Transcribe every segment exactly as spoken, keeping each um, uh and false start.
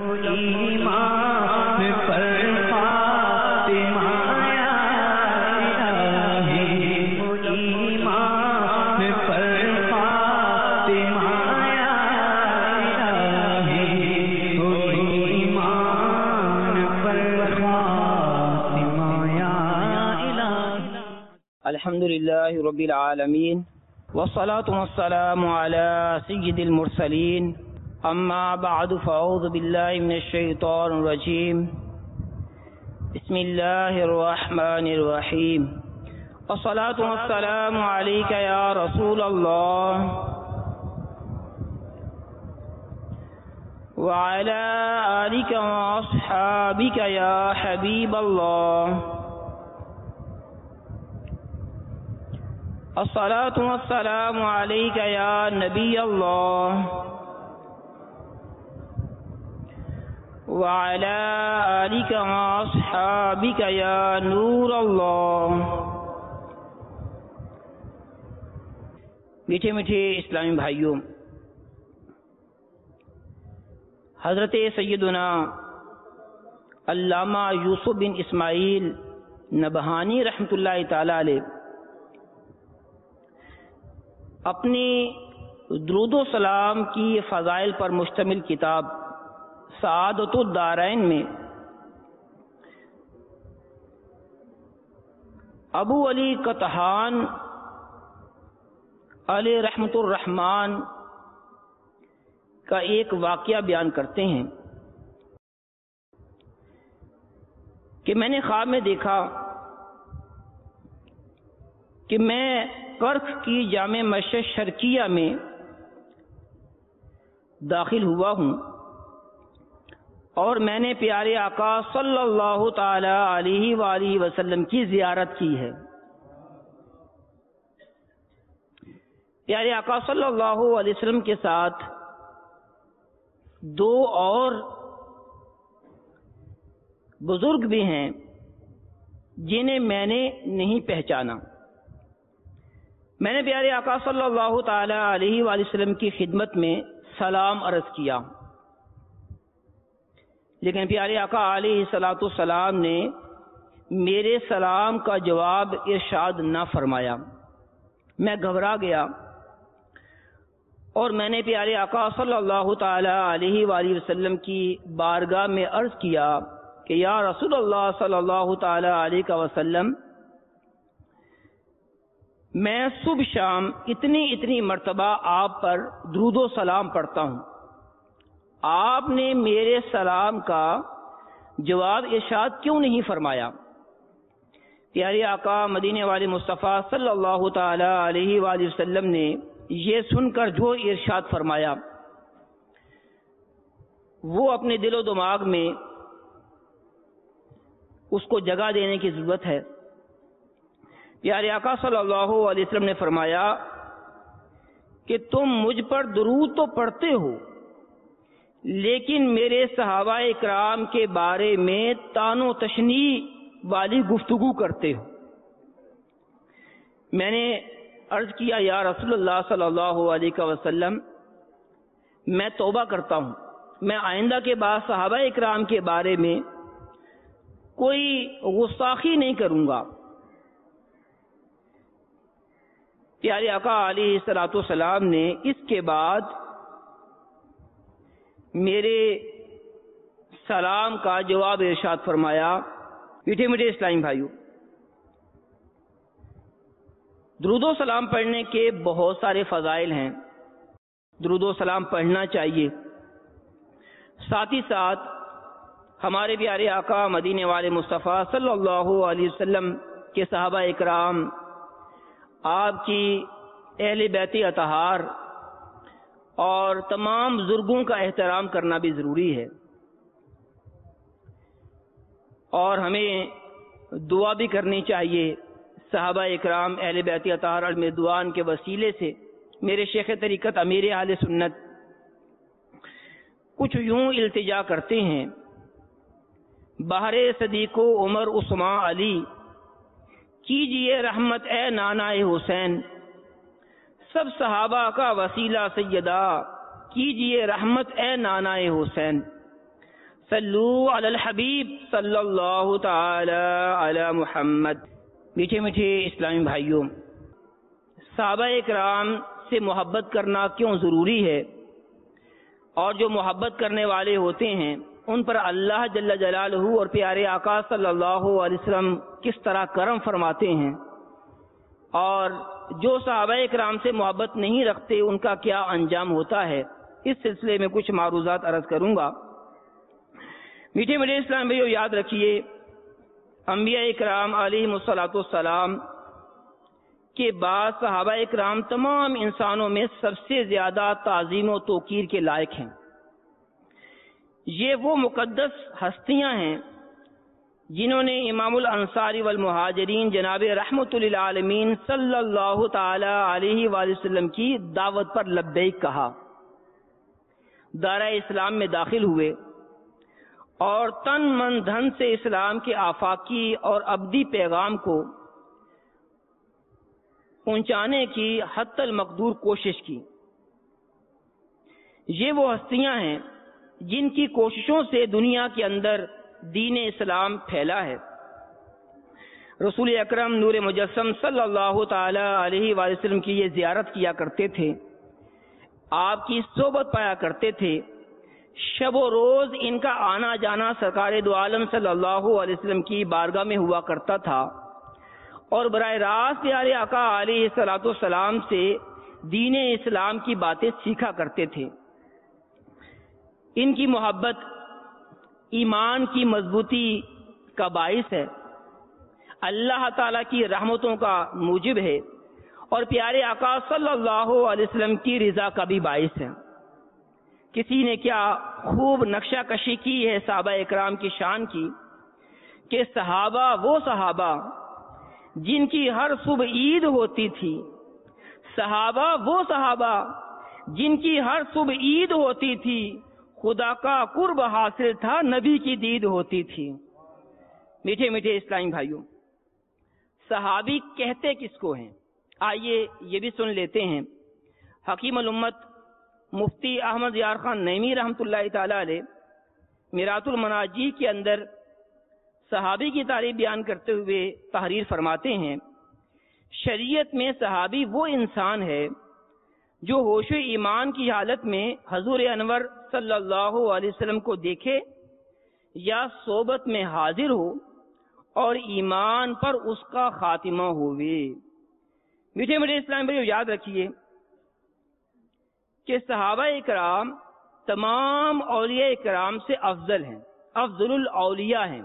ایمان پر فاطمہ یا الہی، ایمان پر فاطمہ یا الہی، ایمان پر فاطمہ یا الہی۔ الحمدللہ رب العالمین والصلاة والسلام على سید المرسلین، اما بعد فاعوذ باللہ من الشیطان الرجیم، بسم اللہ الرحمن الرحیم، والصلاة والسلام علیک یا رسول اللہ وعلى آلک واصحابک یا حبیب اللہ، الصلاة والسلام علیک یا نبی اللہ وعلى آلك وأصحابك يا نور اللہ۔ میٹھے میٹھے اسلامی بھائیوں، حضرت سیدنا علامہ یوسف بن اسماعیل نبہانی رحمۃ اللہ تعالی علیہ اپنی درود و سلام کی فضائل پر مشتمل کتاب سعادت الدارین میں ابو علی قطحان علیہ رحمۃ الرحمن کا ایک واقعہ بیان کرتے ہیں کہ میں نے خواب میں دیکھا کہ میں کرخ کی جامع مسجد شرقیہ میں داخل ہوا ہوں اور میں نے پیارے آقا صلی اللہ تعالی علیہ وآلہ وسلم کی زیارت کی ہے۔ پیارے آقا صلی اللہ علیہ وسلم کے ساتھ دو اور بزرگ بھی ہیں جنہیں میں نے نہیں پہچانا۔ میں نے پیارے آقا صلی اللہ تعالی علیہ وآلہ وسلم کی خدمت میں سلام عرض کیا، لیکن پیارے آقا علیہ الصلوۃ والسلام نے میرے سلام کا جواب ارشاد نہ فرمایا۔ میں گھبرا گیا اور میں نے پیارے آقا صلی اللہ تعالی علیہ وآلہ وسلم کی بارگاہ میں عرض کیا کہ یا رسول اللہ صلی اللہ تعالی علیہ وسلم، میں صبح شام اتنی اتنی مرتبہ آپ پر درود و سلام پڑھتا ہوں، آپ نے میرے سلام کا جواب ارشاد کیوں نہیں فرمایا؟ پیارے آقا مدینے والے مصطفیٰ صلی اللہ تعالی علیہ وآلہ وسلم نے یہ سن کر جو ارشاد فرمایا وہ اپنے دل و دماغ میں اس کو جگہ دینے کی ضرورت ہے۔ پیارے آقا صلی اللہ علیہ وسلم نے فرمایا کہ تم مجھ پر درود تو پڑھتے ہو لیکن میرے صحابہ اکرام کے بارے میں تان و تشنیع والی گفتگو کرتے ہو۔ میں نے عرض کیا یا رسول اللہ صلی اللہ علیہ وسلم، میں توبہ کرتا ہوں، میں آئندہ کے بعد صحابہ اکرام کے بارے میں کوئی غستاخی نہیں کروں گا۔ پیارے آقا علیہ الصلوۃ والسلام نے اس کے بعد میرے سلام کا جواب ارشاد فرمایا۔ میٹھے میٹھے اسلامی بھائیوں، درود و سلام پڑھنے کے بہت سارے فضائل ہیں، درود و سلام پڑھنا چاہیے۔ ساتھ ہی ساتھ ہمارے پیارے آقا مدینے والے مصطفیٰ صلی اللہ علیہ وسلم کے صحابہ اکرام، آپ کی اہل بیت اطہار اور تمام بزرگوں کا احترام کرنا بھی ضروری ہے، اور ہمیں دعا بھی کرنی چاہیے۔ صحابہ اکرام اہل بیت اطہار علیہ رضوان کے وسیلے سے میرے شیخ طریقت امیر اہل سنت کچھ یوں التجا کرتے ہیں، بہر صدیق و عمر عثمان علی کیجئے رحمت اے نانا حسین، سب صحابہ کا وسیلہ سیدہ کیجئے رحمت اے نانا حسین۔ صلو علی الحبیب صلی اللہ تعالی علی محمد۔ میٹھے میٹھے اسلامی بھائیوں، صحابہ اکرام سے محبت کرنا کیوں ضروری ہے، اور جو محبت کرنے والے ہوتے ہیں ان پر اللہ جل جلالہ اور پیارے آقا صلی اللہ علیہ وسلم کس طرح کرم فرماتے ہیں، اور جو صحابہ اکرام سے محبت نہیں رکھتے ان کا کیا انجام ہوتا ہے، اس سلسلے میں کچھ معروضات عرض کروں گا۔ میٹھے میٹھے اسلام بھائیو، یاد رکھیے انبیاء اکرام علیہم الصلوۃ والسلام کے بعد صحابہ اکرام تمام انسانوں میں سب سے زیادہ تعظیم و توقیر کے لائق ہیں۔ یہ وہ مقدس ہستیاں ہیں جنہوں نے امام الانصار والمہاجرین جناب رحمت للعالمین صلی اللہ تعالی علیہ وآلہ وسلم کی دعوت پر لبیک کہا، دارہ اسلام میں داخل ہوئے اور تن من دھن سے اسلام کے آفاقی اور ابدی پیغام کو پہنچانے کی حتی المقدور کوشش کی۔ یہ وہ ہستیاں ہیں جن کی کوششوں سے دنیا کے اندر دین اسلام پھیلا ہے۔ رسول اکرم نور مجسم صلی اللہ تعالی علیہ وآلہ وسلم کی یہ زیارت کیا کرتے تھے، آپ کی صحبت پایا کرتے تھے، شب و روز ان کا آنا جانا سرکار دو عالم صلی اللہ علیہ وسلم کی بارگاہ میں ہوا کرتا تھا، اور براہ راست پیارے آقا علیہ الصلوۃ والسلام سے دین اسلام کی باتیں سیکھا کرتے تھے۔ ان کی محبت ایمان کی مضبوطی کا باعث ہے، اللہ تعالیٰ کی رحمتوں کا موجب ہے، اور پیارے آقا صلی اللہ علیہ وسلم کی رضا کا بھی باعث ہے۔ کسی نے کیا خوب نقشہ کشی کی ہے صحابہ اکرام کی شان کی، کہ صحابہ وہ صحابہ جن کی ہر صبح عید ہوتی تھی، صحابہ وہ صحابہ جن کی ہر صبح عید ہوتی تھی، خدا کا قرب حاصل تھا، نبی کی دید ہوتی تھی۔ میٹھے میٹھے اسلامی بھائیوں، صحابی کہتے کس کو ہیں، آئیے یہ بھی سن لیتے ہیں۔ حکیم الامت مفتی احمد یار خان نعیمی رحمۃ اللہ تعالی علیہ میرات المناجی کے اندر صحابی کی تعریف بیان کرتے ہوئے تحریر فرماتے ہیں، شریعت میں صحابی وہ انسان ہے جو ہوش و ایمان کی حالت میں حضور انور صلی اللہ علیہ وسلم کو دیکھے یا صحبت میں حاضر ہو اور ایمان پر اس کا خاتمہ ہوئے۔ میٹھے میٹھے اسلام بھائیو، یاد رکھیے کہ صحابہ اکرام تمام اولیاء اکرام سے افضل ہیں، افضل الاولیاء ہیں۔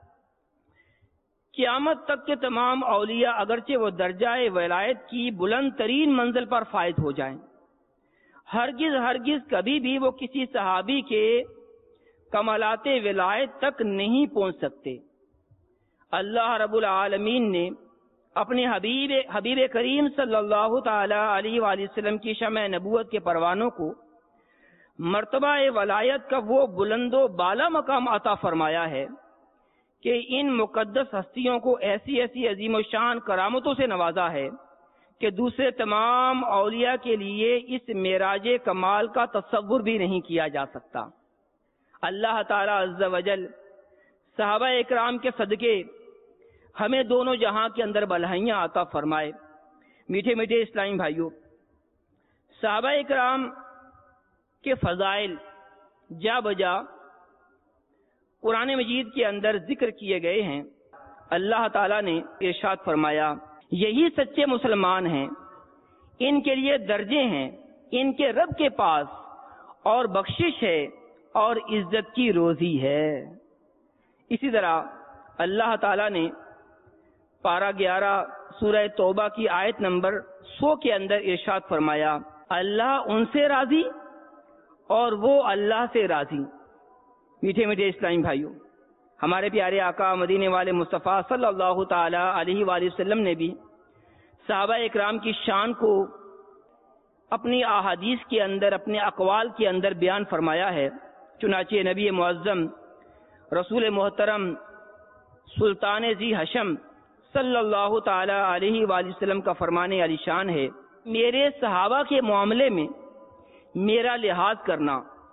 قیامت تک کے تمام اولیاء اگرچہ وہ درجہ ولایت کی بلند ترین منزل پر فائز ہو جائیں، ہرگز ہرگز کبھی بھی وہ کسی صحابی کے کمالات ولایت تک نہیں پہنچ سکتے۔ اللہ رب العالمین نے اپنے حبیب حبیب کریم صلی اللہ تعالی علیہ وآلہ وسلم کی شمع نبوت کے پروانوں کو مرتبہ ولایت کا وہ بلند و بالا مقام عطا فرمایا ہے کہ ان مقدس ہستیوں کو ایسی ایسی عظیم و شان کرامتوں سے نوازا ہے کہ دوسرے تمام اولیاء کے لیے اس معراج کمال کا تصور بھی نہیں کیا جا سکتا۔ اللہ تعالی عز و جل صحابہ اکرام کے صدقے ہمیں دونوں جہاں کے اندر بھلائیاں عطا فرمائے۔ میٹھے میٹھے اسلامی بھائیوں، صحابہ اکرام کے فضائل جا بجا قرآن مجید کے اندر ذکر کیے گئے ہیں۔ اللہ تعالیٰ نے ارشاد فرمایا، یہی سچے مسلمان ہیں، ان کے لیے درجے ہیں ان کے رب کے پاس، اور بخشش ہے اور عزت کی روزی ہے۔ اسی طرح اللہ تعالیٰ نے پارہ گیارہ سورہ توبہ کی آیت نمبر سو کے اندر ارشاد فرمایا، اللہ ان سے راضی اور وہ اللہ سے راضی۔ میٹھے میٹھے اسلامی بھائیوں، ہمارے پیارے آقا مدینے والے مصطفیٰ صلی اللہ تعالی علیہ وآلہ وسلم نے بھی صحابہ اکرام کی شان کو اپنی احادیث کے اندر، اپنے اقوال کے اندر بیان فرمایا ہے۔ چنانچہ نبی معظم رسول محترم سلطان ذی حشم صلی اللہ تعالی علیہ وآلہ وسلم کا فرمانے علی شان ہے، میرے صحابہ کے معاملے میں میرا لحاظ کرنا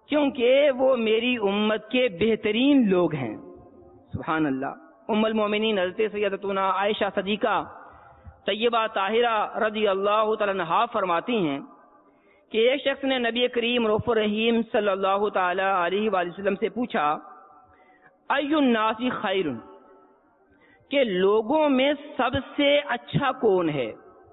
کیونکہ وہ میری امت کے بہترین لوگ ہیں. سبحان اللہ. ام المومنین حضرت سیدتنا عائشہ صدیقہ طیبہ طاہرہ رضی اللہ تعالیٰ عنہا فرماتی ہیں کہ ایک شخص نے نبی کریم رؤوف الرحیم صلی اللہ تعالی علیہ وآلہ وسلم سے پوچھا ای الناس خیر، کہ لوگوں میں سب سے اچھا کون ہے،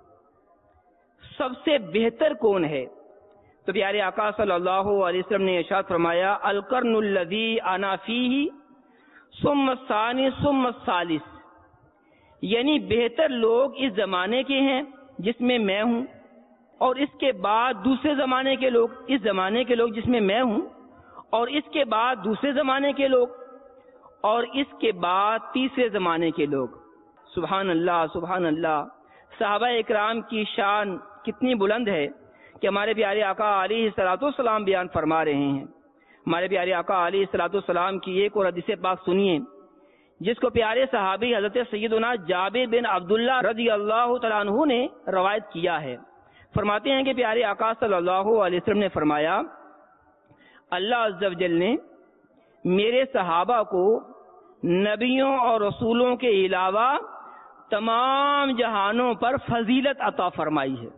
سب سے بہتر کون ہے؟ تو پیارے آقا صلی اللہ علیہ وسلم نے ارشاد فرمایا القرن الذی انا فیہ ثم الثانی ثم الثالث، یعنی بہتر لوگ اس زمانے کے ہیں جس میں میں ہوں، اور اس کے بعد دوسرے زمانے کے لوگ، اس زمانے کے لوگ جس میں میں ہوں، اور اس کے بعد دوسرے زمانے کے لوگ، اور اس کے بعد تیسرے زمانے کے لوگ. سبحان اللہ سبحان اللہ. صحابہ اکرام کی شان کتنی بلند ہے کہ ہمارے پیارے آقا علیہ الصلوۃ والسلام بیان فرما رہے ہیں. ہمارے پیارے آقا علیہ الصلوۃ والسلام کی ایک اور حدیث پاک سنیے جس کو پیارے صحابی حضرت سیدنا جابر بن عبداللہ رضی اللہ تعالیٰ عنہ نے روایت کیا ہے. فرماتے ہیں کہ پیارے آقا صلی اللہ علیہ وسلم نے فرمایا اللہ عز و جل نے میرے صحابہ کو نبیوں اور رسولوں کے علاوہ تمام جہانوں پر فضیلت عطا فرمائی ہے.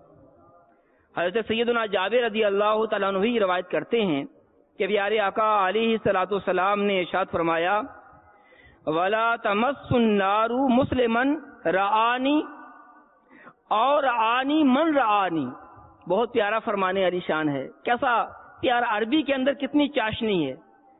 حضرت سیدنا جابر رضی اللہ تعالیٰ عنہ ہی روایت کرتے ہیں کہ پیارے آقا علیہ الصلوۃ والسلام نے ارشاد فرمایا ولا تمس النار مسلما رآنی اور آنی من رآنی. بہت پیارا فرمانے علی شان ہے. کیسا پیارا، عربی کے اندر کتنی چاشنی ہے،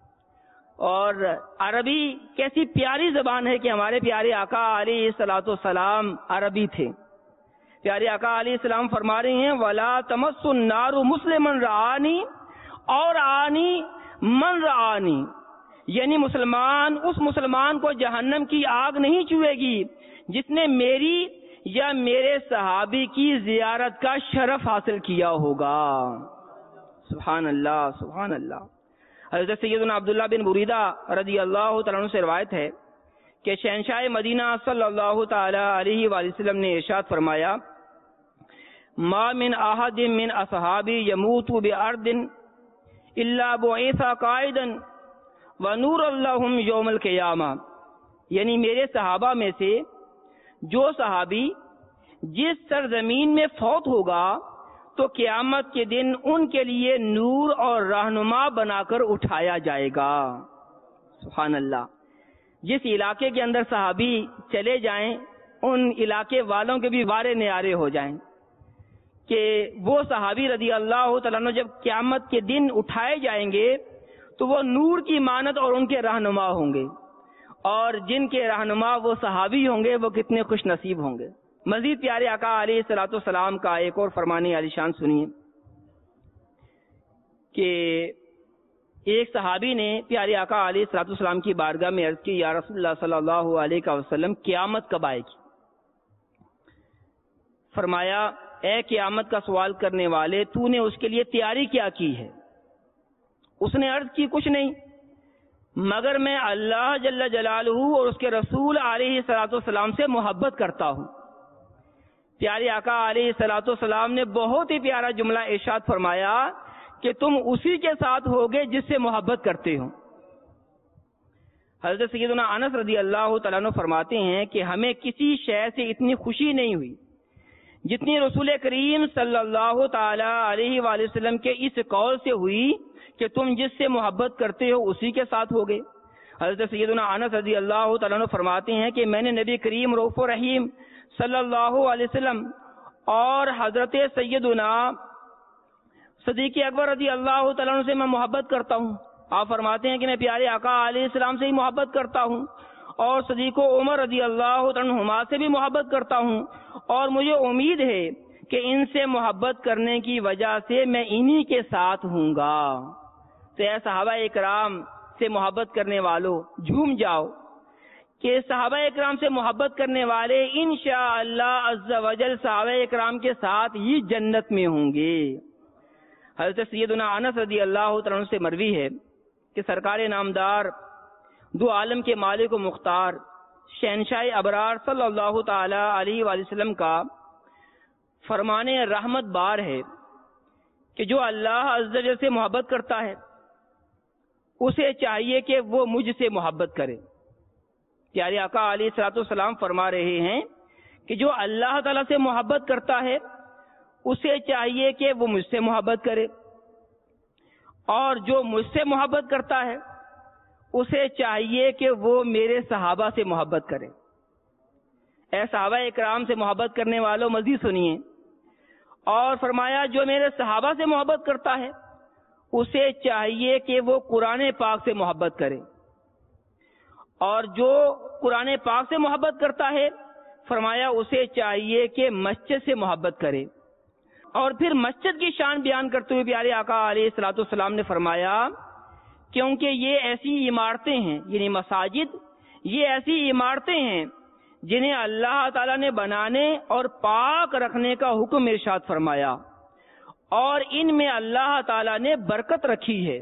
اور عربی کیسی پیاری زبان ہے کہ ہمارے پیارے آقا علیہ الصلوۃ والسلام عربی تھے. پیارے آقا علیہ السلام فرما رہے ہیں ولا تمس النار مسلما رآنی اور آنی من رآنی، یعنی مسلمان اس مسلمان کو جہنم کی آگ نہیں چھوئے گی جس نے میری یا میرے صحابی کی زیارت کا شرف حاصل کیا ہوگا. سبحان اللہ سبحان اللہ. حضرت سیدنا عبداللہ بن بریدہ رضی اللہ تعالیٰ عنہ سے روایت ہے کہ شہنشاہ مدینہ صلی اللہ تعالی علیہ وآلہ وسلم نے ارشاد فرمایا ما من احد من اصحابی یموت بارض الا بعث قائدا ونور اللہم یوم القیامہ، یعنی میرے صحابہ میں سے جو صحابی جس سرزمین میں فوت ہوگا تو قیامت کے دن ان کے لیے نور اور رہنما بنا کر اٹھایا جائے گا. سبحان اللہ. جس علاقے کے اندر صحابی چلے جائیں ان علاقے والوں کے بھی وارے نیارے ہو جائیں کہ وہ صحابی رضی اللہ تعالیٰ عنہ جب قیامت کے دن اٹھائے جائیں گے تو وہ نور کی مانند اور ان کے رہنما ہوں گے، اور جن کے رہنما وہ صحابی ہوں گے وہ کتنے خوش نصیب ہوں گے. مزید پیارے آقا علیہ الصلوۃ والسلام کا ایک اور فرمانے علی شان سنیے کہ ایک صحابی نے پیارے آقا علیہ الصلوۃ والسلام کی بارگاہ میں عرض کی یا رسول اللہ صلی اللہ علیہ وسلم قیامت کب آئے گی؟ فرمایا اے قیامت کا سوال کرنے والے تو نے اس کے لیے تیاری کیا کی ہے؟ اس نے عرض کی کچھ نہیں مگر میں اللہ جل جلالہ اور اس کے رسول علیہ الصلوۃ والسلام سے محبت کرتا ہوں. پیارے آقا علیہ الصلوۃ والسلام نے بہت ہی پیارا جملہ ارشاد فرمایا کہ تم اسی کے ساتھ ہوگے جس سے محبت کرتے ہو. حضرت سیدنا انس رضی اللہ تعالیٰ عنہ فرماتے ہیں کہ ہمیں کسی شے سے اتنی خوشی نہیں ہوئی جتنی رسول کریم صلی اللہ تعالی علیہ وآلہ وسلم کے اس قول سے ہوئی کہ تم جس سے محبت کرتے ہو اسی کے ساتھ ہوگے. حضرت سیدنا انس رضی اللہ تعالیٰ عنہ فرماتے ہیں کہ میں نے نبی کریم رؤوف الرحیم صلی اللہ علیہ وسلم اور حضرت سیدنا صدیق اکبر رضی اللہ تعالیٰ عنہ سے میں محبت کرتا ہوں. آپ فرماتے ہیں کہ میں پیارے آقا علیہ السلام سے ہی محبت کرتا ہوں اور صدیق و عمر رضی اللہ تعالیٰ عنہما سے بھی محبت کرتا ہوں، اور مجھے امید ہے کہ ان سے محبت کرنے کی وجہ سے میں انہی کے ساتھ ہوں گا. تو اے صحابہ اکرام سے محبت کرنے والوں جھوم جاؤ کہ صحابہ اکرام سے محبت کرنے والے انشاءاللہ عز و جل صحابہ اکرام کے ساتھ ہی جنت میں ہوں گے. حضرت سیدنا انس رضی اللہ تعالیٰ عنہ سے مروی ہے کہ سرکار نامدار دو عالم کے مالک و مختار شہنشاہ ابرار صلی اللہ تعالی علیہ وآلہ وسلم کا فرمان رحمت بار ہے کہ جو اللہ عز و جل سے محبت کرتا ہے اسے چاہیے کہ وہ مجھ سے محبت کرے۔ پیارے آقا علیہ الصلوۃ والسلام فرما رہے ہیں کہ جو اللہ تعالیٰ سے محبت کرتا ہے اسے چاہیے کہ وہ مجھ سے محبت کرے، اور جو مجھ سے محبت کرتا ہے اسے چاہیے کہ وہ میرے صحابہ سے محبت کرے۔ اے صحابہ اکرام سے محبت کرنے والوں مزید سنیے، اور فرمایا جو میرے صحابہ سے محبت کرتا ہے اسے چاہیے کہ وہ قرآن پاک سے محبت کرے، اور جو قرآن پاک سے محبت کرتا ہے فرمایا اسے چاہیے کہ مسجد سے محبت کرے۔ اور پھر مسجد کی شان بیان کرتے ہوئے پیارے آقا علیہ الصلوۃ والسلام نے فرمایا کیونکہ یہ ایسی عمارتیں ہیں، یعنی مساجد یہ ایسی عمارتیں ہیں جنہیں اللہ تعالیٰ نے بنانے اور پاک رکھنے کا حکم ارشاد فرمایا، اور ان میں اللہ تعالیٰ نے برکت رکھی ہے۔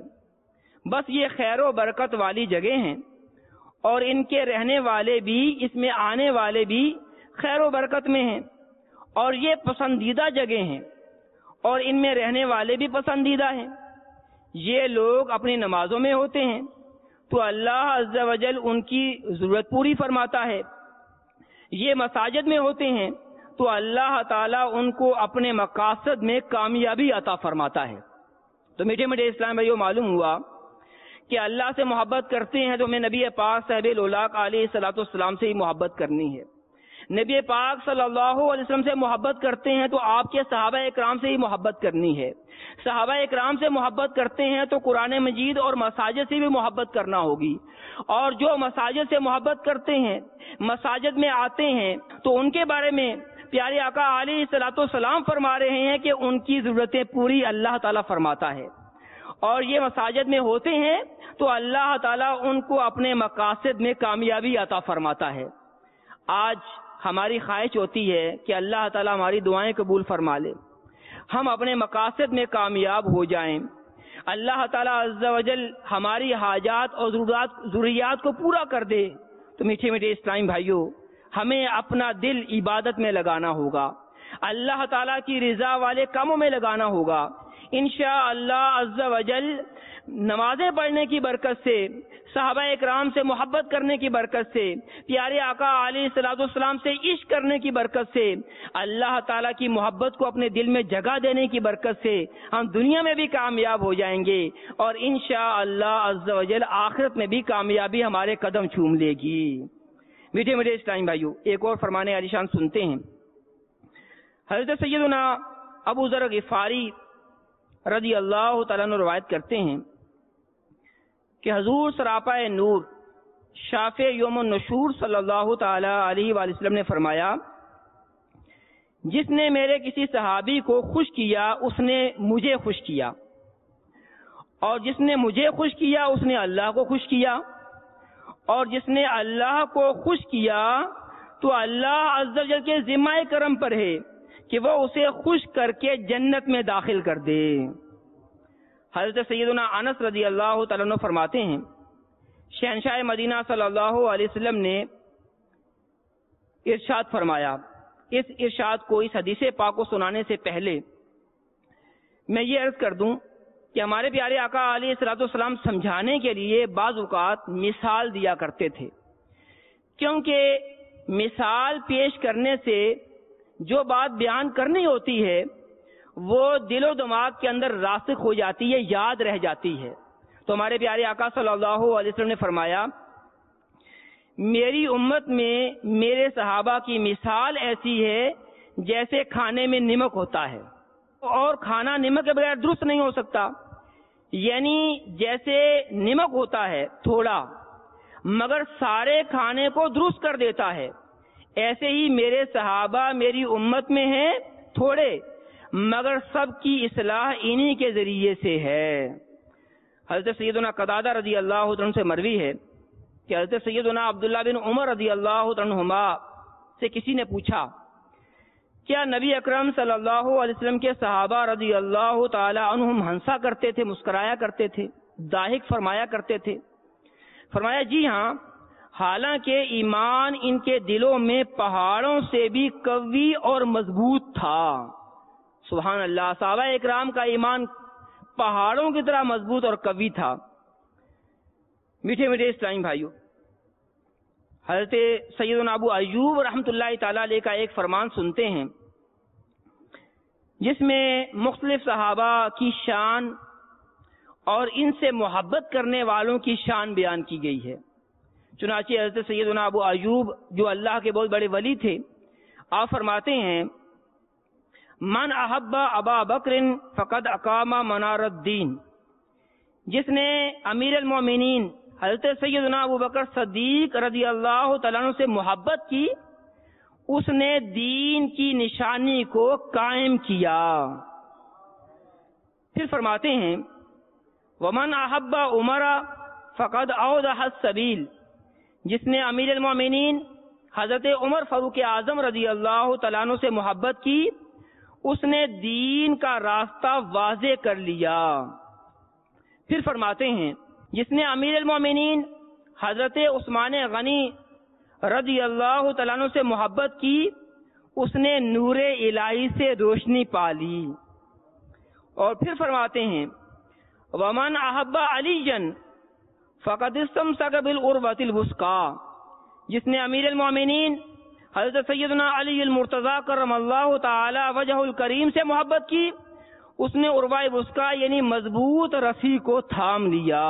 بس یہ خیر و برکت والی جگہ ہیں، اور ان کے رہنے والے بھی، اس میں آنے والے بھی خیر و برکت میں ہیں، اور یہ پسندیدہ جگہ ہیں، اور ان میں رہنے والے بھی پسندیدہ ہیں۔ یہ لوگ اپنی نمازوں میں ہوتے ہیں تو اللہ عز و جل ان کی ضرورت پوری فرماتا ہے، یہ مساجد میں ہوتے ہیں تو اللہ تعالیٰ ان کو اپنے مقاصد میں کامیابی عطا فرماتا ہے۔ تو میٹھے میٹھے اسلام بھائیو، معلوم ہوا کہ اللہ سے محبت کرتے ہیں تو ہمیں نبی پاک صاحب الاولاق علیہ الصلوۃ والسلام سے ہی محبت کرنی ہے۔ نبی پاک صلی اللہ علیہ وسلم سے محبت کرتے ہیں تو آپ کے صحابہ اکرام سے ہی محبت کرنی ہے۔ صحابہ اکرام سے محبت کرتے ہیں تو قرآن مجید اور مساجد سے بھی محبت کرنا ہوگی، اور جو مساجد سے محبت کرتے ہیں، مساجد میں آتے ہیں، تو ان کے بارے میں پیارے آقا علیہ الصلوۃ والسلام فرما رہے ہیں کہ ان کی ضرورتیں پوری اللہ تعالیٰ فرماتا ہے، اور یہ مساجد میں ہوتے ہیں تو اللہ تعالیٰ ان کو اپنے مقاصد میں کامیابی عطا فرماتا ہے۔ آج ہماری خواہش ہوتی ہے کہ اللہ تعالیٰ ہماری دعائیں قبول فرما لے، ہم اپنے مقاصد میں کامیاب ہو جائیں، اللہ تعالیٰ عز و جل ہماری حاجات اور ضروریات ضروریات کو پورا کر دے۔ تو میٹھے میٹھے اسلامی بھائیوں، ہمیں اپنا دل عبادت میں لگانا ہوگا، اللہ تعالیٰ کی رضا والے کاموں میں لگانا ہوگا۔ انشاءاللہ عز و جل نمازیں پڑھنے کی برکت سے، صحابہ اکرام سے محبت کرنے کی برکت سے، پیارے آقا علیہ الصلوۃ والسلام سے عشق کرنے کی برکت سے، اللہ تعالیٰ کی محبت کو اپنے دل میں جگہ دینے کی برکت سے ہم دنیا میں بھی کامیاب ہو جائیں گے، اور انشاءاللہ عز و جل آخرت میں بھی کامیابی ہمارے قدم چوم لے گی۔ میٹھے میٹھے اسلامی بھائیوں، ایک اور فرمان عالی شان سنتے ہیں۔ حضرت سیدنا ابو ذر غفاری رضی اللہ تعالیٰ عنہ روایت کرتے ہیں کہ حضور سراپا نور شافع یوم النشور صلی اللہ تعالی علیہ وآلہ وسلم نے فرمایا، جس نے میرے کسی صحابی کو خوش کیا اس نے مجھے خوش کیا، اور جس نے مجھے خوش کیا اس نے اللہ کو خوش کیا، اور جس نے اللہ کو خوش کیا تو اللہ عز و جل کے ذمہ کرم پر ہے کہ وہ اسے خوش کر کے جنت میں داخل کر دے۔ حضرت سیدنا انس رضی اللہ تعالیٰ عنہ فرماتے ہیں، شہنشاہ مدینہ صلی اللہ علیہ وسلم نے ارشاد فرمایا۔ اس ارشاد کو، اس حدیث پاک کو سنانے سے پہلے میں یہ عرض کر دوں کہ ہمارے پیارے آقا علیہ الصلوۃ والسلام سمجھانے کے لیے بعض اوقات مثال دیا کرتے تھے، کیونکہ مثال پیش کرنے سے جو بات بیان کرنی ہوتی ہے وہ دل و دماغ کے اندر راسخ ہو جاتی ہے، یاد رہ جاتی ہے۔ تو ہمارے پیارے آقا صلی اللہ علیہ وسلم نے فرمایا، میری امت میں میرے صحابہ کی مثال ایسی ہے جیسے کھانے میں نمک ہوتا ہے، اور کھانا نمک کے بغیر درست نہیں ہو سکتا، یعنی جیسے نمک ہوتا ہے تھوڑا مگر سارے کھانے کو درست کر دیتا ہے، ایسے ہی میرے صحابہ میری امت میں ہیں تھوڑے مگر سب کی اصلاح انہی کے ذریعے سے ہے۔ حضرت سیدنا قتادہ رضی اللہ عنہ سے مروی ہے کہ حضرت سیدنا عبداللہ بن عمر رضی اللہ عنہما سے کسی نے پوچھا، کیا نبی اکرم صلی اللہ علیہ وسلم کے صحابہ رضی اللہ تعالی عنہم ہنسا کرتے تھے، مسکرایا کرتے تھے، ضاحک فرمایا کرتے تھے؟ فرمایا جی ہاں، حالانکہ ایمان ان کے دلوں میں پہاڑوں سے بھی قوی اور مضبوط تھا۔ سبحان اللہ، صحابہ اکرام کا ایمان پہاڑوں کی طرح مضبوط اور قوی تھا۔ میٹھے میٹھے اسلامی بھائیوں، حضرت سیدنا ابو ایوب رحمۃ اللہ تعالی علیہ کا ایک فرمان سنتے ہیں جس میں مختلف صحابہ کی شان اور ان سے محبت کرنے والوں کی شان بیان کی گئی ہے۔ چنانچہ حضرت سیدنا ابو ایوب جو اللہ کے بہت بڑے ولی تھے، آپ فرماتے ہیں من احب ابا بکر فقد اقام منار الدین، جس نے امیر المومنین حضرت سیدنا ابو بکر صدیق رضی اللہ تعالیٰ عنہ سے محبت کی، اس نے دین کی نشانی کو قائم کیا۔ پھر فرماتے ہیں ومن احب عمر فقد اوضح السبیل، جس نے امیر المومنین حضرت عمر فاروق اعظم رضی اللہ تعالیٰ عنہ سے محبت کی، اس نے دین کا راستہ واضح کر لیا۔ پھر فرماتے ہیں جس نے امیر المومنین حضرت عثمان غنی رضی اللہ تعالیٰ عنہ سے محبت کی، اس نے نور الہی سے روشنی پا لی۔ اور پھر فرماتے ہیں ومن احب علی فقد استمسک بالعروۃ الوثقی، جس نے امیر المومنین حضرت سیدنا علی المرتضی کرم اللہ تعالی وجہ الکریم سے محبت کی، اس نے عروہ وثقی یعنی مضبوط رسی کو تھام لیا۔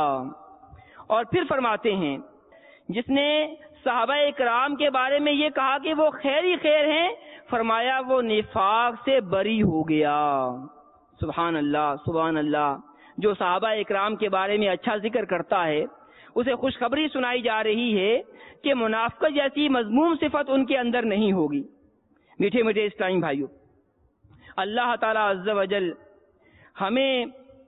اور پھر فرماتے ہیں جس نے صحابہ اکرام کے بارے میں یہ کہا کہ وہ خیر ہی خیر ہیں، فرمایا وہ نفاق سے بری ہو گیا۔ سبحان اللہ، سبحان اللہ۔ جو صحابہ اکرام کے بارے میں اچھا ذکر کرتا ہے، اسے خوشخبری سنائی جا رہی ہے کہ منافقت جیسی مذموم صفت ان کے اندر نہیں ہوگی۔ میٹھے میٹھے اسلامی بھائیوں، اللہ تعالی عز و جل ہمیں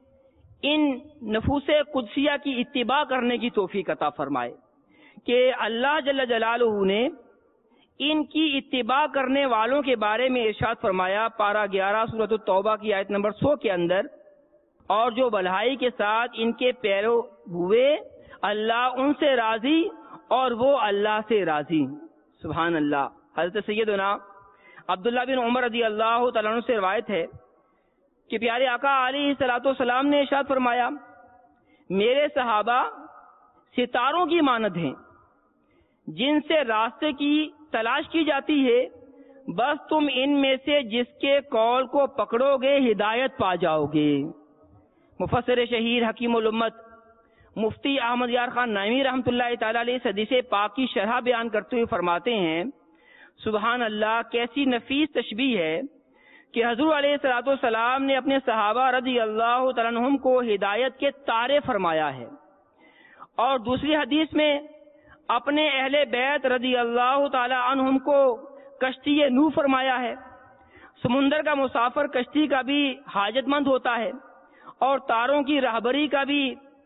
ان نفوس قدسیہ کی اتباع کرنے کی توفیق عطا فرمائے کہ اللہ جل جلالہ نے ان کی اتباع کرنے والوں کے بارے میں ارشاد فرمایا پارہ گیارہ سورۃ التوبہ کی آیت نمبر سو کے اندر، اور جو بھلائی کے ساتھ ان کے پیرو ہوئے اللہ ان سے راضی اور وہ اللہ سے راضی۔ سبحان اللہ۔ حضرت سیدنا عبداللہ بن عمر رضی اللہ تعالیٰ عنہ سے روایت ہے کہ پیارے آقا علیہ الصلوۃ والسلام نے ارشاد فرمایا میرے صحابہ ستاروں کی مانند ہیں جن سے راستے کی تلاش کی جاتی ہے، بس تم ان میں سے جس کے قول کو پکڑو گے ہدایت پا جاؤ گے۔ مفسر شہیر حکیم الامت مفتی احمد یار خان نعیمی رحمۃ اللہ تعالی علیہ اس حدیث پاک کی شرح بیان کرتے ہوئے فرماتے ہیں سبحان اللہ، کیسی نفیس تشبیہ ہے کہ حضور علیہ الصلوۃ والسلام نے اپنے صحابہ رضی اللہ تعالیٰ عنہم کو ہدایت کے تارے فرمایا ہے، اور دوسری حدیث میں اپنے اہل بیت رضی اللہ تعالی عنہم کو کشتی نو فرمایا ہے۔ سمندر کا مسافر کشتی کا بھی حاجت مند ہوتا ہے اور تاروں کی راہبری کا بھی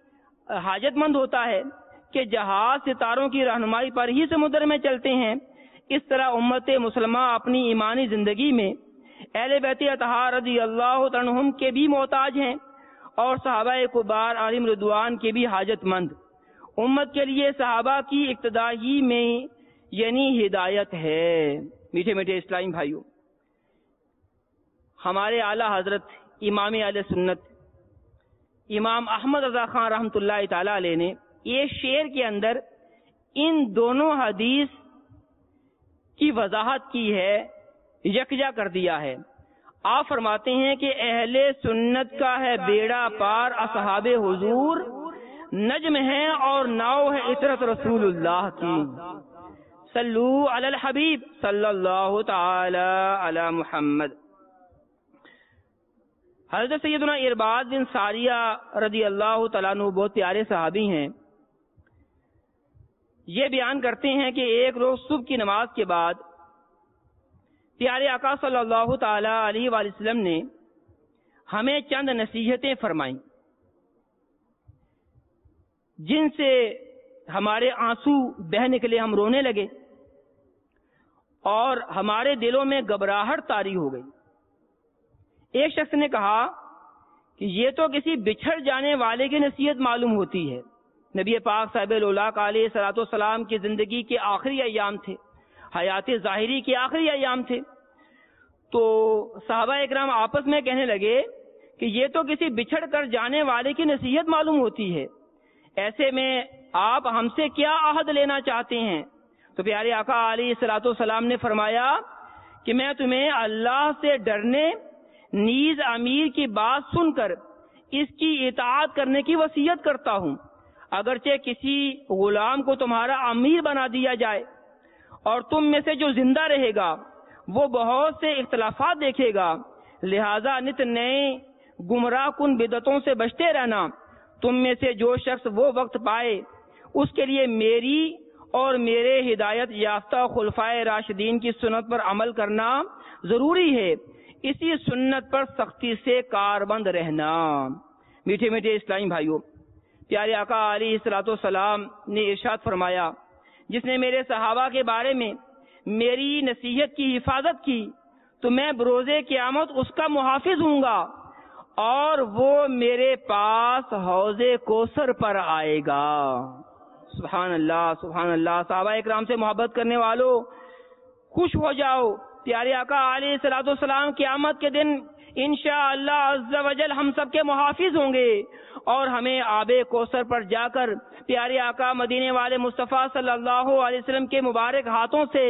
حاجت مند ہوتا ہے کہ جہاز ستاروں کی رہنمائی پر ہی سمندر میں چلتے ہیں۔ اس طرح امت مسلمہ اپنی ایمانی زندگی میں اہل بیت اطہار رضی اللہ عنہم کے بھی محتاج ہیں اور صحابہ کبار علیہم رضوان کے بھی حاجت مند۔ امت کے لیے صحابہ کی اقتداء ہی میں یعنی ہدایت ہے۔ میٹھے میٹھے اسلامی بھائیوں، ہمارے اعلیٰ حضرت امام اہل سنت امام احمد رضا خان رحمۃ اللہ تعالی علیہ نے یہ شعر کے اندر ان دونوں حدیث کی وضاحت کی ہے، یکجا کر دیا ہے۔ آپ فرماتے ہیں کہ اہل سنت کا ہے بیڑا پار اصحاب حضور، نجم ہے اور ناؤ ہے عطرت رسول اللہ کی۔ صلو علی الحبیب صلی اللہ تعالی علی محمد۔ حضرت سیدنا ارباد بن ساریہ رضی اللہ تعالیٰ عنہ بہت پیارے صحابی ہیں، یہ بیان کرتے ہیں کہ ایک روز صبح کی نماز کے بعد پیارے آقا صلی اللہ تعالی علیہ وآلہ وسلم نے ہمیں چند نصیحتیں فرمائیں جن سے ہمارے آنسو بہہ نکلے، ہم رونے لگے اور ہمارے دلوں میں گھبراہٹ طاری ہو گئی۔ ایک شخص نے کہا کہ یہ تو کسی بچھڑ جانے والے کی نصیحت معلوم ہوتی ہے۔ نبی پاک صاحب الاولیاء علیہ الصلوۃ والسلام کی زندگی کے آخری ایام تھے، حیات ظاہری کے آخری ایام تھے، تو صحابہ اکرام آپس میں کہنے لگے کہ یہ تو کسی بچھڑ کر جانے والے کی نصیحت معلوم ہوتی ہے، ایسے میں آپ ہم سے کیا عہد لینا چاہتے ہیں؟ تو پیارے آقا علیہ الصلوۃ والسلام نے فرمایا کہ میں تمہیں اللہ سے ڈرنے، نیز امیر کی بات سن کر اس کی اطاعت کرنے کی وصیت کرتا ہوں۔ اگرچہ کسی غلام کو تمہارا امیر بنا دیا جائے اور تم میں سے جو زندہ رہے گا وہ بہت سے اختلافات دیکھے گا، لہذا نت نئے گمراہ کن بدعتوں سے بچتے رہنا۔ تم میں سے جو شخص وہ وقت پائے اس کے لیے میری اور میرے ہدایت یافتہ خلفائے راشدین کی سنت پر عمل کرنا ضروری ہے، اسی سنت پر سختی سے کاربند رہنا۔ میٹھے میٹھے اسلامی بھائیوں، پیارے آقا علیہ الصلوۃ والسلام نے ارشاد فرمایا، جس نے میرے صحابہ کے بارے میں میری نصیحت کی حفاظت کی تو میں بروز قیامت اس کا محافظ ہوں گا اور وہ میرے پاس حوض کوثر پر آئے گا۔ سبحان اللہ، سبحان اللہ۔ صحابہ اکرام سے محبت کرنے والوں خوش ہو جاؤ، پیارے آقا علیہ الصلوۃ والسلام قیامت کے دن انشاءاللہ عز و جل ہم سب کے محافظ ہوں گے اور ہمیں آب کوثر پر جا کر پیارے آقا مدینے والے مصطفیٰ صلی اللہ علیہ وسلم کے مبارک ہاتھوں سے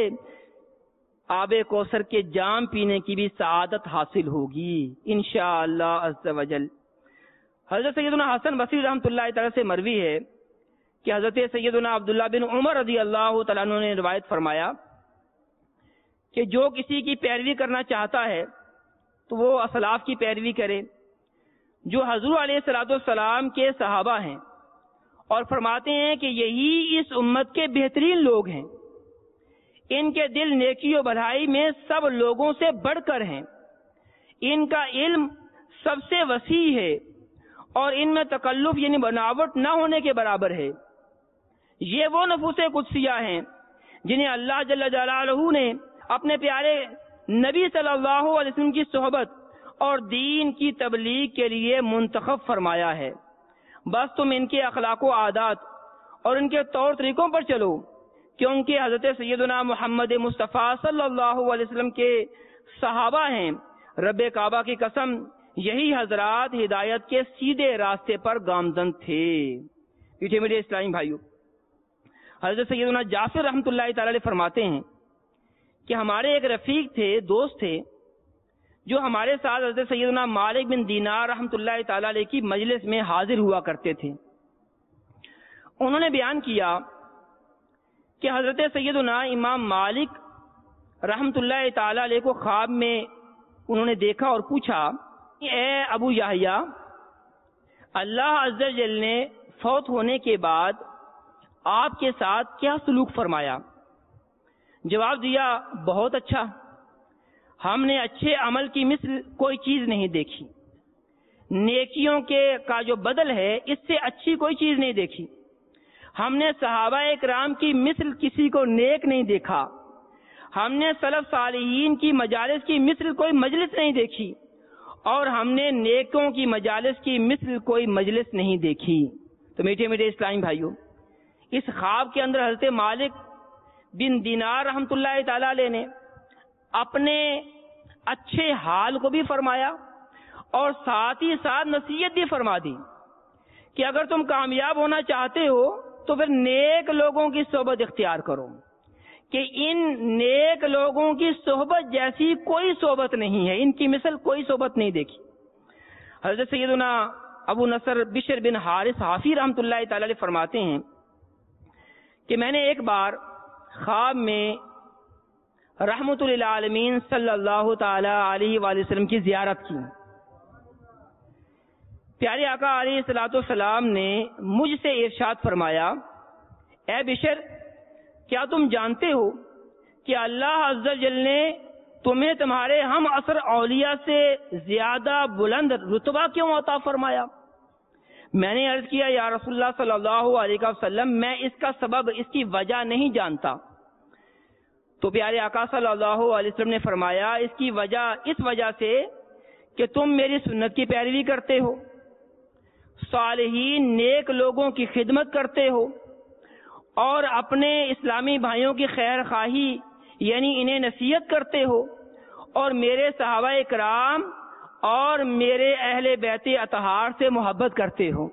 آب کوثر کے جام پینے کی بھی سعادت حاصل ہوگی انشاءاللہ عز و جل۔ حضرت سیدنا حسن بصری رحمۃ اللہ تعالی سے مروی ہے کہ حضرت سیدنا عبداللہ بن عمر رضی اللہ تعالیٰ عنہ نے روایت فرمایا کہ جو کسی کی پیروی کرنا چاہتا ہے تو وہ اسلاف کی پیروی کرے جو حضور علیہ الصلوۃ والسلام کے صحابہ ہیں، اور فرماتے ہیں کہ یہی اس امت کے بہترین لوگ ہیں، ان کے دل نیکی و بھلائی میں سب لوگوں سے بڑھ کر ہیں، ان کا علم سب سے وسیع ہے اور ان میں تکلف یعنی بناوٹ نہ ہونے کے برابر ہے۔ یہ وہ نفوس قدسیہ ہیں جنہیں اللہ جل جلالہ نے اپنے پیارے نبی صلی اللہ علیہ وسلم کی صحبت اور دین کی تبلیغ کے لیے منتخب فرمایا ہے۔ بس تم ان کے اخلاق و عادات اور ان کے طور طریقوں پر چلو، کیونکہ حضرت سیدنا محمد مصطفیٰ صلی اللہ علیہ وسلم کے صحابہ ہیں۔ رب کعبہ کی قسم یہی حضرات ہدایت کے سیدھے راستے پر گامزن تھے۔ میٹھے میٹھے اسلامی بھائیوں، حضرت سیدنا جعفر رحمۃ اللہ تعالی علیہ فرماتے ہیں کہ ہمارے ایک رفیق تھے، دوست تھے، جو ہمارے ساتھ حضرت سیدنا مالک بن دینار رحمۃ اللہ تعالی علیہ کی مجلس میں حاضر ہوا کرتے تھے۔ انہوں نے بیان کیا کہ حضرت سیدنا امام مالک رحمۃ اللہ تعالی علیہ کو خواب میں انہوں نے دیکھا اور پوچھا، اے ابو یحییٰ، اللہ عز و جل نے فوت ہونے کے بعد آپ کے ساتھ کیا سلوک فرمایا؟ جواب دیا، بہت اچھا، ہم نے اچھے عمل کی مثل کوئی چیز نہیں دیکھی، نیکیوں کے کا جو بدل ہے اس سے اچھی کوئی چیز نہیں دیکھی، ہم نے صحابہ اکرام کی مثل کسی کو نیک نہیں دیکھا، ہم نے سلف صالحین کی مجالس کی مثل کوئی مجلس نہیں دیکھی، اور ہم نے نیکوں کی مجالس کی مثل کوئی مجلس نہیں دیکھی۔ تو میٹھے میٹھے اسلامی بھائیوں، اس خواب کے اندر حضرت مالک بن دینار رحمۃ اللہ تعالی علیہ نے اپنے اچھے حال کو بھی فرمایا اور ساتھ ہی ساتھ نصیحت بھی فرما دی کہ اگر تم کامیاب ہونا چاہتے ہو تو پھر نیک لوگوں کی صحبت اختیار کرو، کہ ان نیک لوگوں کی صحبت جیسی کوئی صحبت نہیں ہے، ان کی مثل کوئی صحبت نہیں دیکھی۔ حضرت سیدنا ابو نصر بشر بن حارث حافی رحمۃ اللہ تعالی علیہ فرماتے ہیں کہ میں نے ایک بار خواب میں رحمت للعالمین صلی اللہ تعالی علیہ وآلہ وسلم کی زیارت کی۔ پیارے آقا علیہ الصلوۃ والسلام نے مجھ سے ارشاد فرمایا، اے بشر، کیا تم جانتے ہو کہ اللہ عز و جل نے تمہیں تمہارے ہم عصر اولیاء سے زیادہ بلند رتبہ کیوں عطا فرمایا؟ میں نے عرض کیا، یا رسول اللہ صلی اللہ علیہ وسلم، میں اس کا سبب، اس کی وجہ نہیں جانتا۔ تو پیارے آقا صلی اللہ علیہ وسلم نے فرمایا، اس کی وجہ اس وجہ سے کہ تم میری سنت کی پیروی کرتے ہو، صالحین نیک لوگوں کی خدمت کرتے ہو، اور اپنے اسلامی بھائیوں کی خیر خواہی یعنی انہیں نصیحت کرتے ہو، اور میرے صحابہ کرام اور میرے اہل بیت اطہار سے محبت کرتے ہو.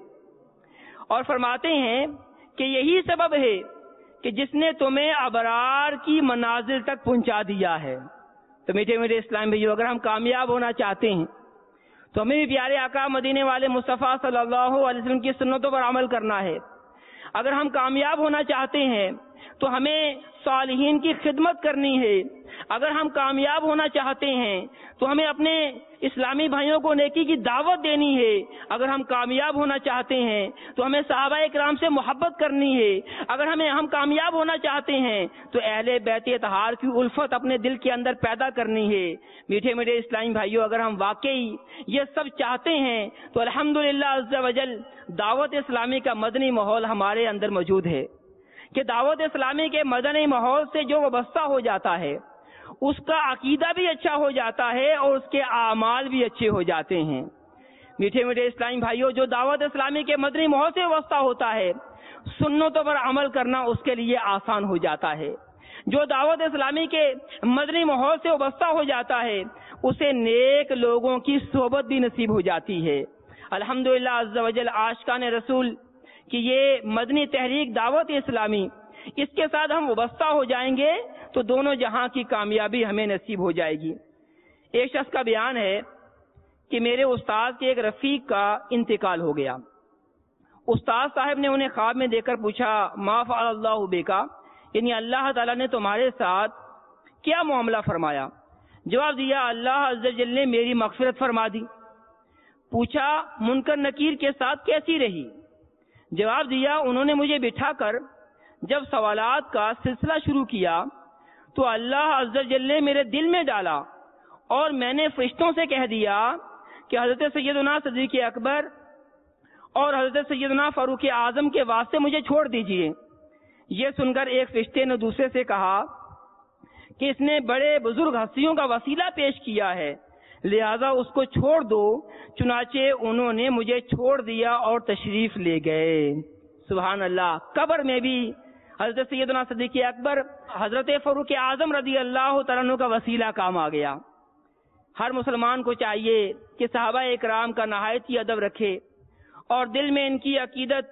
اور فرماتے ہیں کہ یہی سبب ہے کہ جس نے تمہیں ابرار کی منازل تک پہنچا دیا ہے. تو میٹھے میٹھے اسلام بھائیو، اگر ہم کامیاب ہونا چاہتے ہیں تو ہمیں بھی پیارے آقا مدینے والے مصطفیٰ صلی اللہ علیہ وسلم کی سنتوں پر عمل کرنا ہے. اگر ہم کامیاب ہونا چاہتے ہیں تو ہمیں صالحین کی خدمت کرنی ہے. اگر ہم کامیاب ہونا چاہتے ہیں تو ہمیں اپنے اسلامی بھائیوں کو نیکی کی دعوت دینی ہے. اگر ہم کامیاب ہونا چاہتے ہیں تو ہمیں صحابہ کرام سے محبت کرنی ہے. اگر ہمیں ہم کامیاب ہونا چاہتے ہیں تو اہل بیت اطہار کی الفت اپنے دل کے اندر پیدا کرنی ہے. میٹھے میٹھے اسلامی بھائیوں، اگر ہم واقعی یہ سب چاہتے ہیں تو الحمدللہ عز و جل دعوت اسلامی کا مدنی ماحول ہمارے اندر موجود ہے کہ دعوت اسلامی کے مدنی ماحول سے جو وابستہ ہو جاتا ہے اس کا عقیدہ بھی اچھا ہو جاتا ہے اور اس کے اعمال بھی اچھے ہو جاتے ہیں. میٹھے میٹھے اسلامی بھائیوں، جو دعوت اسلامی کے مدنی ماحول سے وابستہ ہوتا ہے سنتوں پر عمل کرنا اس کے لیے آسان ہو جاتا ہے. جو دعوت اسلامی کے مدنی ماحول سے وابستہ ہو جاتا ہے اسے نیک لوگوں کی صحبت بھی نصیب ہو جاتی ہے. الحمدللہ عز و جل عاشقان رسول کہ یہ مدنی تحریک دعوت اسلامی، اس کے ساتھ ہم وابستہ ہو جائیں گے تو دونوں جہاں کی کامیابی ہمیں نصیب ہو جائے گی. ایک شخص کا بیان ہے کہ میرے استاد کے ایک رفیق کا انتقال ہو گیا. استاد صاحب نے انہیں خواب میں دیکھ کر پوچھا، ما فعل اللہ بکا، یعنی اللہ تعالیٰ نے تمہارے ساتھ کیا معاملہ فرمایا؟ جواب دیا، اللہ عز و جل نے میری مغفرت فرما دی. پوچھا، منکر نکیر کے ساتھ کیسی رہی؟ جواب دیا، انہوں نے مجھے بٹھا کر جب سوالات کا سلسلہ شروع کیا تو اللہ عز و جل نے میرے دل میں ڈالا اور میں نے فرشتوں سے کہہ دیا کہ حضرت سیدنا صدیق اکبر اور حضرت سیدنا فاروق اعظم کے واسطے مجھے چھوڑ دیجئے. یہ سن کر ایک فرشتے نے دوسرے سے کہا کہ اس نے بڑے بزرگ ہستیوں کا وسیلہ پیش کیا ہے لہذا اس کو چھوڑ دو. چنانچہ انہوں نے مجھے چھوڑ دیا اور تشریف لے گئے. سبحان اللہ. قبر میں بھی حضرت سیدنا صدیق اکبر، حضرت فاروق اعظم رضی اللہ تعالیٰ عنہ کا وسیلہ کام آ گیا. ہر مسلمان کو چاہیے کہ صحابہ اکرام کا نہایت ہی ادب رکھے اور دل میں ان کی عقیدت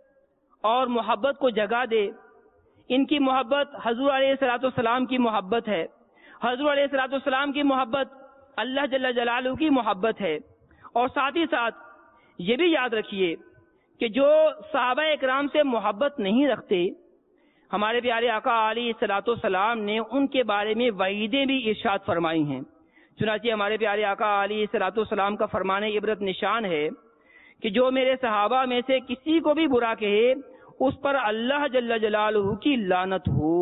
اور محبت کو جگا دے. ان کی محبت حضور علیہ الصلوۃ والسلام کی محبت ہے. حضور علیہ الصلوۃ والسلام کی محبت اللہ جل جلالہ کی محبت ہے. اور ساتھ ہی ساتھ یہ بھی یاد رکھیے کہ جو صحابہ اکرام سے محبت نہیں رکھتے، ہمارے پیارے آقا علیہ الصلوۃ والسلام نے ان کے بارے میں وعیدیں بھی ارشاد فرمائی ہیں. چنانچہ ہمارے پیارے آقا علیہ الصلوۃ والسلام کا فرمان عبرت نشان ہے کہ جو میرے صحابہ میں سے کسی کو بھی برا کہے اس پر اللہ جل جلالہ کی لعنت ہو.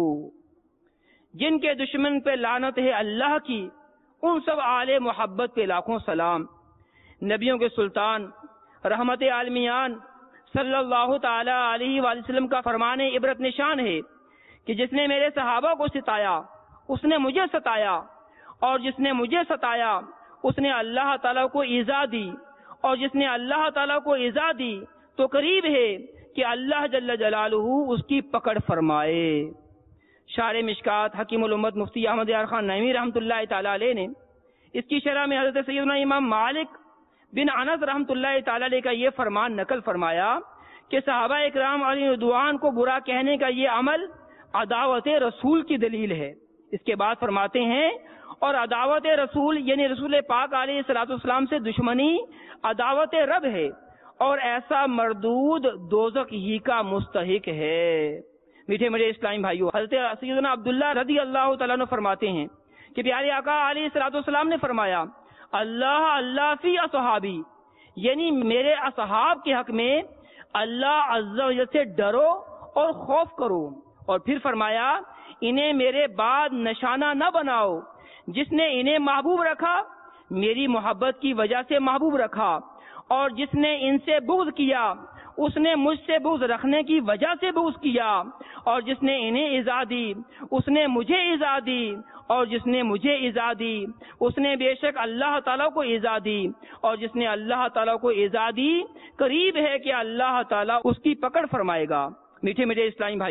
جن کے دشمن پہ لعنت ہے اللہ کی، ان سب آل محبت پہ لاکھوں سلام. نبیوں کے سلطان رحمت عالمیان صلی اللہ تعالی علیہ وآلہ وسلم کا فرمان عبرت نشان ہے کہ جس نے میرے صحابہ کو ستایا اس نے مجھے ستایا، اور جس نے مجھے ستایا اس نے اللہ تعالیٰ کو ایذا دی، اور جس نے اللہ تعالیٰ کو ایذا دی تو قریب ہے کہ اللہ جل جلالہ اس کی پکڑ فرمائے. شارح مشکات حکیم الامت مفتی احمد یار خان نعیمی رحمۃ اللہ تعالی علیہ نے اس کی شرح میں حضرت سیدنا امام مالک بن انس رحمۃ اللہ تعالی علیہ کا یہ فرمان نقل فرمایا کہ صحابہ اکرام علیہ رضوان کو برا کہنے کا یہ عمل عداوت رسول کی دلیل ہے. اس کے بعد فرماتے ہیں اور عداوت رسول یعنی رسول پاک علیہ الصلوۃ والسلام سے دشمنی عداوت رب ہے اور ایسا مردود دوزخ ہی کا مستحق ہے. میٹھے میٹھے اسلامی بھائیوں، حضرت سیدنا عبداللہ رضی اللہ تعالیٰ عنہ فرماتے ہیں کہ پیارے آقا علیہ الصلوۃ والسلام نے فرمایا، اللہ اللہ فی اصحابی، یعنی میرے اصحاب کے حق میں اللہ عز و جل سے ڈرو اور خوف کرو. اور پھر فرمایا، انہیں میرے بعد نشانہ نہ بناؤ. جس نے انہیں محبوب رکھا میری محبت کی وجہ سے محبوب رکھا، اور جس نے ان سے بغض کیا اس نے مجھ سے بغض رکھنے کی وجہ سے بغض کیا، اور جس نے انہیں ایذا دی اس نے مجھے ایذا دی، اور جس نے مجھے ایذا دی اس نے بے شک اللہ تعالیٰ کو ایذا دی، اور جس نے اللہ تعالیٰ کو ایذا دی قریب ہے کہ اللہ تعالیٰ اس کی پکڑ فرمائے گا. میٹھے میٹھے اسلامی بھائیوں،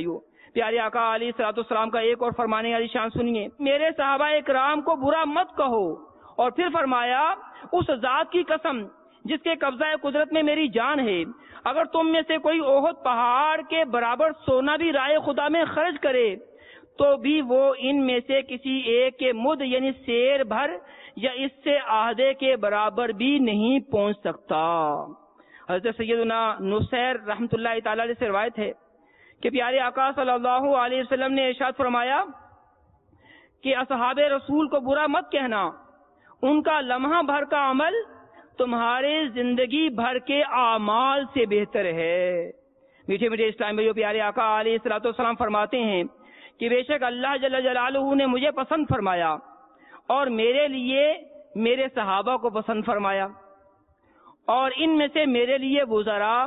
پیارے آقا علیہ الصلوۃ والسلام کا ایک اور فرمانے والی شان سنیے، میرے صحابہ کرام کو برا مت کہو، اور پھر فرمایا اس ذات کی قسم جس کے قبضہ قدرت میں میری جان ہے، اگر تم میں سے کوئی احد پہاڑ کے برابر سونا بھی رائے خدا میں خرچ کرے تو بھی وہ ان میں سے کسی ایک کے مد یعنی سیر بھر یا اس سے آدھے کے برابر بھی نہیں پہنچ سکتا۔ حضرت سیدنا نصیر رحمۃ اللہ تعالی علیہ سے روایت ہے کہ پیارے آقا صلی اللہ علیہ وسلم نے ارشاد فرمایا کہ اصحاب رسول کو برا مت کہنا، ان کا لمحہ بھر کا عمل تمہارے زندگی بھر کے اعمال سے بہتر ہے۔ میٹھے میٹھے اسلام بھائیو، پیارے آقا علیہ الصلوۃ والسلام فرماتے ہیں کہ بے شک اللہ جل جلالہ نے مجھے پسند فرمایا اور میرے لیے میرے صحابہ کو پسند فرمایا، اور ان میں سے میرے لیے وزراء،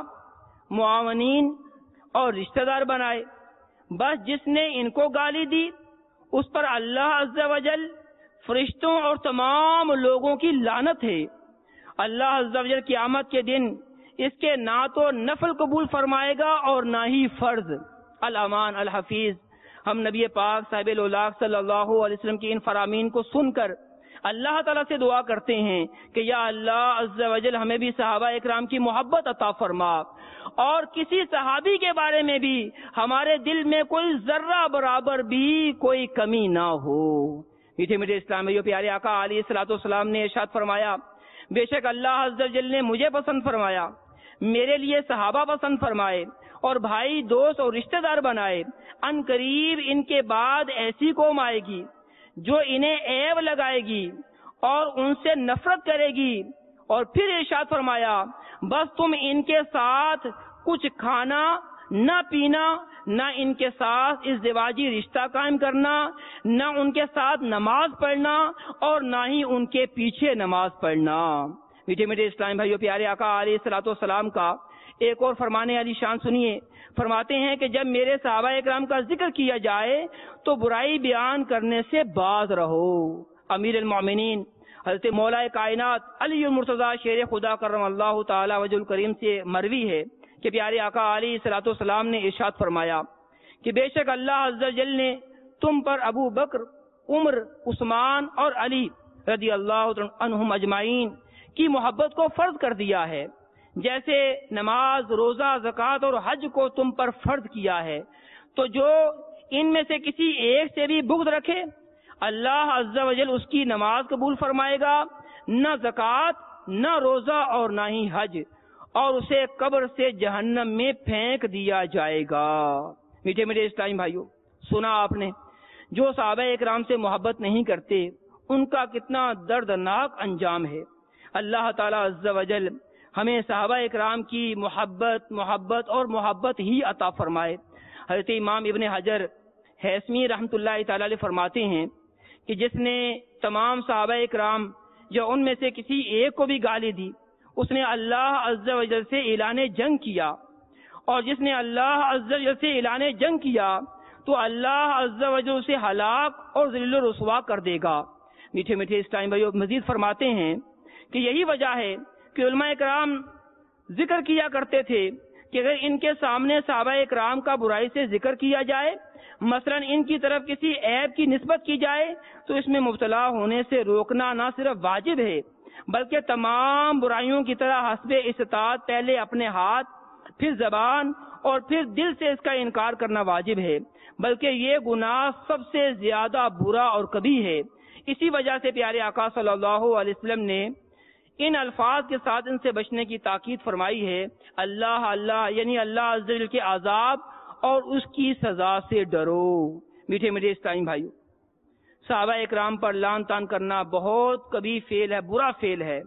معاونین اور رشتہ دار بنائے۔ بس جس نے ان کو گالی دی اس پر اللہ عز و جل، فرشتوں اور تمام لوگوں کی لعنت ہے۔ اللہ عز و جل قیامت کے دن اس کے نہ تو نفل قبول فرمائے گا اور نہ ہی فرض۔ الامان الحفیظ، ہم نبی پاک صاحب الاولاق صلی اللہ علیہ وسلم کی ان فرامین کو سن کر اللہ تعالیٰ سے دعا کرتے ہیں کہ یا اللہ عز و جل ہمیں بھی صحابہ اکرام کی محبت عطا فرما، اور کسی صحابی کے بارے میں بھی ہمارے دل میں کوئی ذرہ برابر بھی کوئی کمی نہ ہو۔ میٹھے میٹھے اسلام بھائیو، پیارے آقا علیہ الصلوۃ والسلام نے ارشاد فرمایا بے شک اللہ عز و جل نے مجھے پسند فرمایا، میرے لیے صحابہ پسند فرمائے اور بھائی دوست اور رشتہ دار بنائے۔ ان قریب ان کے بعد ایسی قوم آئے گی جو انہیں عیب لگائے گی اور ان سے نفرت کرے گی، اور پھر ارشاد فرمایا بس تم ان کے ساتھ کچھ کھانا نہ پینا، نہ ان کے ساتھ ازدواجی رشتہ قائم کرنا، نہ ان کے ساتھ نماز پڑھنا اور نہ ہی ان کے پیچھے نماز پڑھنا۔ میٹھے میٹھے اسلامی بھائیو، پیارے آقا علیہ الصلوۃ والسلام کا ایک اور فرمانے والی شان سنیے، فرماتے ہیں کہ جب میرے صحابہ اکرام کا ذکر کیا جائے تو برائی بیان کرنے سے باز رہو۔ امیر المومنین حضرت مولا کائنات علی المرتضی شیر خدا کرم اللہ تعالی وجہ الکریم سے مروی ہے کہ پیارے آقا علیہ الصلوۃ والسلام نے ارشاد فرمایا کہ بے شک اللہ عز و جل نے تم پر ابو بکر، عمر، عثمان اور علی رضی اللہ عنہم اجمعین کی محبت کو فرض کر دیا ہے، جیسے نماز، روزہ، زکوٰۃ اور حج کو تم پر فرض کیا ہے۔ تو جو ان میں سے کسی ایک سے بھی بغض رکھے اللہ عز و جل اس کی نماز قبول فرمائے گا، نہ زکوٰۃ، نہ روزہ اور نہ ہی حج، اور اسے قبر سے جہنم میں پھینک دیا جائے گا۔ میٹھے میٹھے اسلامی بھائیو، سنا آپ نے جو صحابہ اکرام سے محبت نہیں کرتے ان کا کتنا دردناک انجام ہے۔ اللہ تعالی عز و جل ہمیں صحابہ اکرام کی محبت محبت اور محبت ہی عطا فرمائے۔ حضرت امام ابن حجر ہیثمی رحمۃ اللہ تعالی علیہ فرماتے ہیں کہ جس نے تمام صحابہ اکرام یا ان میں سے کسی ایک کو بھی گالی دی اس نے اللہ عز و جل سے اعلان جنگ کیا، اور جس نے اللہ عز و جل سے اعلان جنگ کیا تو اللہ عز و جل اسے ہلاک اور ذلیل و رسوا کر دے گا۔ میٹھے میٹھے اسلام بھائیو، مزید فرماتے ہیں کہ یہی وجہ ہے کہ علماء اکرام ذکر کیا کرتے تھے کہ اگر ان کے سامنے صحابہ اکرام کا برائی سے ذکر کیا جائے، مثلا ان کی طرف کسی عیب کی نسبت کی جائے، تو اس میں مبتلا ہونے سے روکنا نہ صرف واجب ہے بلکہ تمام برائیوں کی طرح حسب استطاعت پہلے اپنے ہاتھ، پھر زبان اور پھر دل سے اس کا انکار کرنا واجب ہے، بلکہ یہ گناہ سب سے زیادہ برا اور کبھی ہے۔ اسی وجہ سے پیارے آقا صلی اللہ علیہ وسلم نے ان الفاظ کے ساتھ ان سے بچنے کی تاکید فرمائی ہے، اللہ اللہ یعنی اللہ عز و جل کے عذاب اور اس کی سزا سے ڈرو۔ میٹھے میٹھے اسلامی بھائیو، صحابہ اکرام پر لعن طعن کرنا بہت کبھی فعل ہے، برا فعل ہے،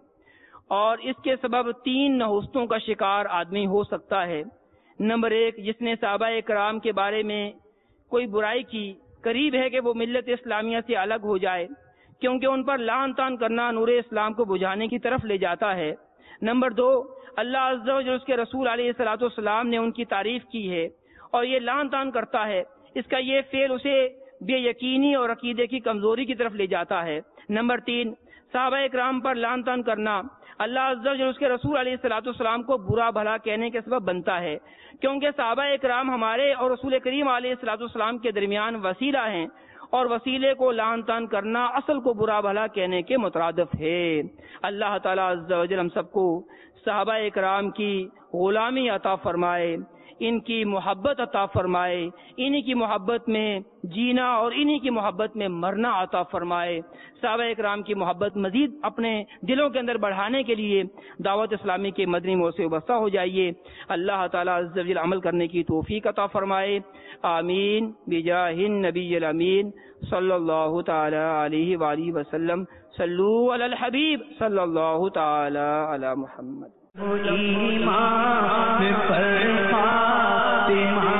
اور اس کے سبب تین نحوستوں کا شکار آدمی ہو سکتا ہے۔ نمبر ایک، جس نے صحابہ اکرام کے بارے میں کوئی برائی کی، قریب ہے کہ وہ ملت اسلامیہ سے الگ ہو جائے، کیونکہ ان پر لعن طعن کرنا نور اسلام کو بجھانے کی طرف لے جاتا ہے۔ نمبر دو، اللہ عز و جل اس کے رسول علیہ الصلوۃ والسلام نے ان کی تعریف کی ہے اور یہ لعن طعن کرتا ہے، اس کا یہ فعل اسے بے یقینی اور عقیدے کی کمزوری کی طرف لے جاتا ہے۔ نمبر تین، صحابہ اکرام پر لعن طعن کرنا اللہ عز و جل اس کے رسول علیہ الصلوۃ والسلام کو برا بھلا کہنے کے سبب بنتا ہے، کیونکہ صحابہ اکرام ہمارے اور رسول کریم علیہ الصلوۃ والسلام کے درمیان وسیلہ ہیں، اور وسیلے کو لعن طعن کرنا اصل کو برا بھلا کہنے کے مترادف ہے۔ اللہ تعالیٰ عز و جل ہم سب کو صحابہ اکرام کی غلامی عطا فرمائے، ان کی محبت عطا فرمائے، انہی کی محبت میں جینا اور انہی کی محبت میں مرنا عطا فرمائے۔ صحابہ اکرام کی محبت مزید اپنے دلوں کے اندر بڑھانے کے لیے دعوت اسلامی کے مدنی مؤسسے سے وابستہ ہو جائیے۔ اللہ تعالیٰ عز و جل عمل کرنے کی توفیق عطا فرمائے، آمین بجاہ النبی الامین صلی اللہ تعالی علیہ وآلہ وسلم۔ صلو علی الحبیب صلی اللہ تعالی علی محمد۔ ایمان پر فاطمہ